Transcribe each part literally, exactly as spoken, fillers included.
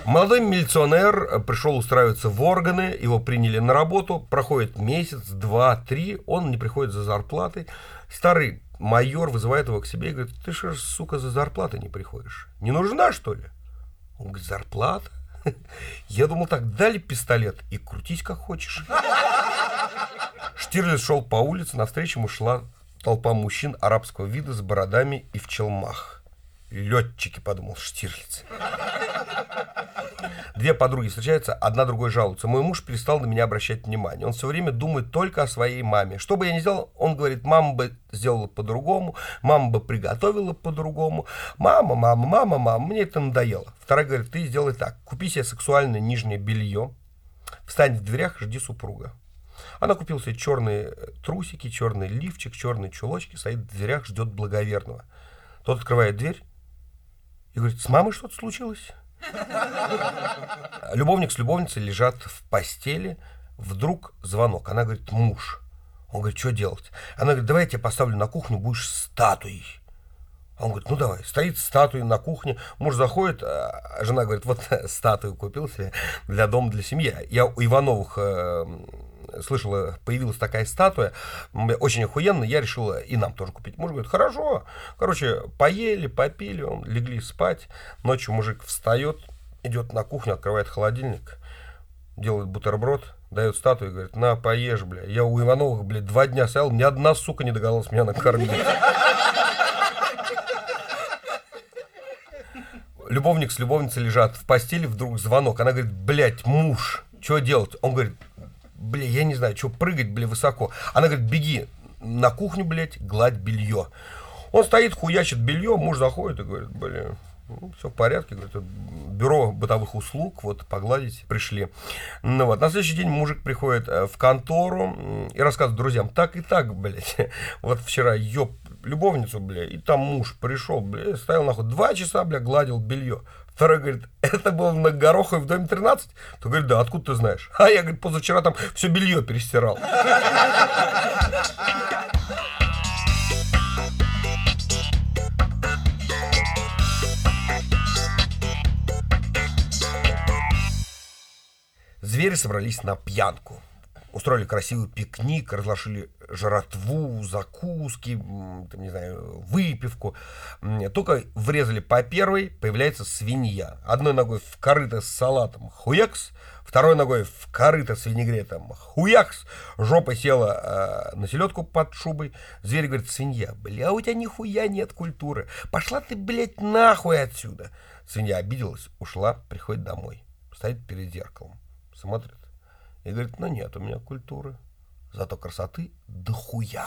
Молодой милиционер пришел устраиваться в органы, его приняли на работу, проходит месяц, два, три, он не приходит за зарплатой. Старый майор вызывает его к себе и говорит: ты же, сука, за зарплатой не приходишь. Не нужна, что ли? Он говорит: зарплата? Я думал, так, дали пистолет и крутись как хочешь. Штирлиц шел по улице, навстречу ему шла толпа мужчин арабского вида с бородами и в челмах. Летчики, подумал Штирлиц. Две подруги встречаются, одна другой жалуется. Мой муж перестал на меня обращать внимание. Он все время думает только о своей маме. Что бы я ни сделал, он говорит: мама бы сделала по-другому, мама бы приготовила по-другому. Мама, мама, мама, мама, мне это надоело. Вторая говорит: ты сделай так, купи себе сексуальное нижнее белье, встань в дверях, жди супруга. Она купила себе черные трусики, черный лифчик, черные чулочки, стоит в дверях, ждет благоверного. Тот открывает дверь и говорит: с мамой что-то случилось? Любовник с любовницей лежат в постели. Вдруг звонок. Она говорит: муж. Он говорит: что делать? Она говорит: давай я тебя поставлю на кухню, будешь статуей. Он говорит: ну давай. Стоит статуя на кухне. Муж заходит, а жена говорит: вот статую купил себе для дома, для семьи. Я у Ивановых э, слышала, появилась такая статуя, очень охуенная, я решила и нам тоже купить. Муж говорит: хорошо. Короче, поели, попили, он, легли спать. Ночью мужик встает, идет на кухню, открывает холодильник, делает бутерброд, дает статую и говорит: на, поешь, бля. Я у Ивановых, блядь, два дня стоял, ни одна сука не догадалась меня накормить. Любовник с любовницей лежат в постели, вдруг звонок. Она говорит: блядь, муж, что делать? Он говорит: бля, я не знаю, что прыгать, бля, высоко. Она говорит: беги на кухню, блядь, гладь белье. Он стоит, хуячит белье, муж заходит и говорит: бля, ну, все в порядке, говорит, бюро бытовых услуг, вот, погладить пришли. Ну вот, на следующий день мужик приходит в контору и рассказывает друзьям: так и так, блядь, вот вчера ёб любовницу, бля, и там муж пришел, бля, стоял нахуй, два часа, бля, гладил белье. Второй говорит: это было на Гороховой в доме тринадцать? То говорит: да, откуда ты знаешь? А я, говорит, позавчера там все белье перестирал. Звери собрались на пьянку. Устроили красивый пикник, разложили жратву, закуски, там, не знаю, выпивку. Только врезали по первой, появляется свинья. Одной ногой в корыто с салатом хуякс, второй ногой в корыто с винегретом хуякс, жопой села э, на селедку под шубой. Зверь говорит: свинья, бля, у тебя нихуя нет культуры. Пошла ты, блядь, нахуй отсюда. Свинья обиделась, ушла, приходит домой. Стоит перед зеркалом, смотрит. И говорит: ну нет у меня культуры, зато красоты дохуя.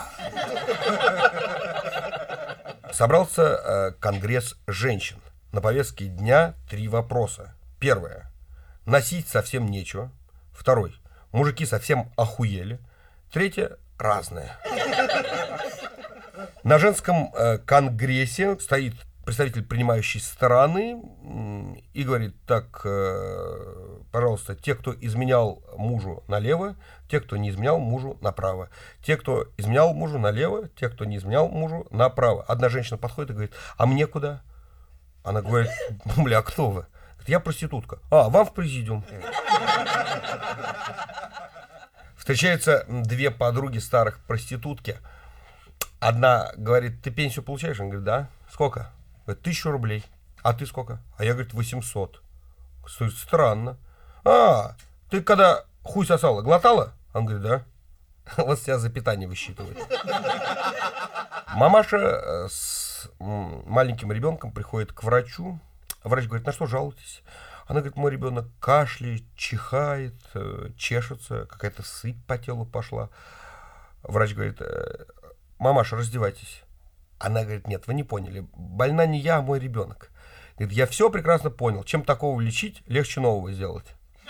Собрался э, конгресс женщин. На повестке дня три вопроса. Первое: носить совсем нечего. Второй: мужики совсем охуели. Третье: разное. На женском э, конгрессе стоит представитель принимающей стороны и говорит: так, э, пожалуйста, те, кто изменял мужу, налево, те, кто не изменял мужу, направо. Те, кто изменял мужу, налево, те, кто не изменял мужу, направо. Одна женщина подходит и говорит: а мне куда? Она говорит: бля, а кто вы? Говорит: я проститутка. А, вам в президиум. Встречаются две подруги старых проститутки. Одна говорит: ты пенсию получаешь? Он говорит: да. Сколько? Говорит: тысячу рублей. А ты сколько? А я, говорит, восемьсот. Странно. А, ты когда хуй сосала, глотала? Он говорит: да. Вот тебя за питание высчитывает. Мамаша с маленьким ребенком приходит к врачу. Врач говорит: на что жалуетесь? Она говорит: мой ребенок кашляет, чихает, чешется, какая-то сыпь по телу пошла. Врач говорит: мамаша, раздевайтесь. Она говорит: нет, вы не поняли, больна не я, а мой ребенок. Говорит: я все прекрасно понял, чем такого лечить, легче нового сделать.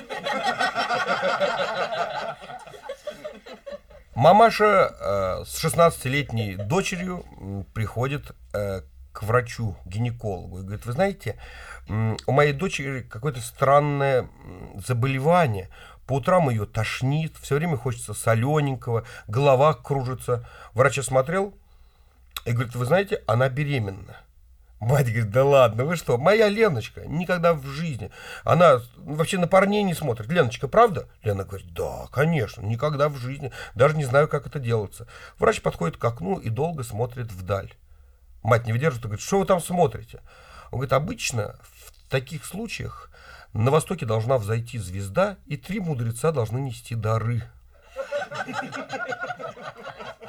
Мамаша э, с шестнадцатилетней дочерью э, приходит э, к врачу, гинекологу, и говорит: вы знаете, э, у моей дочери какое-то странное заболевание. По утрам ее тошнит, все время хочется солененького, голова кружится. Врач осмотрел и говорит: вы знаете, она беременна. Мать говорит, да ладно, вы что, моя Леночка никогда в жизни, она вообще на парней не смотрит. Леночка, правда? Лена говорит, да, конечно, никогда в жизни, даже не знаю, как это делается. Врач подходит к окну и долго смотрит вдаль. Мать не выдерживает и говорит, что вы там смотрите? Он говорит, обычно в таких случаях на востоке должна взойти звезда, и три мудреца должны нести дары.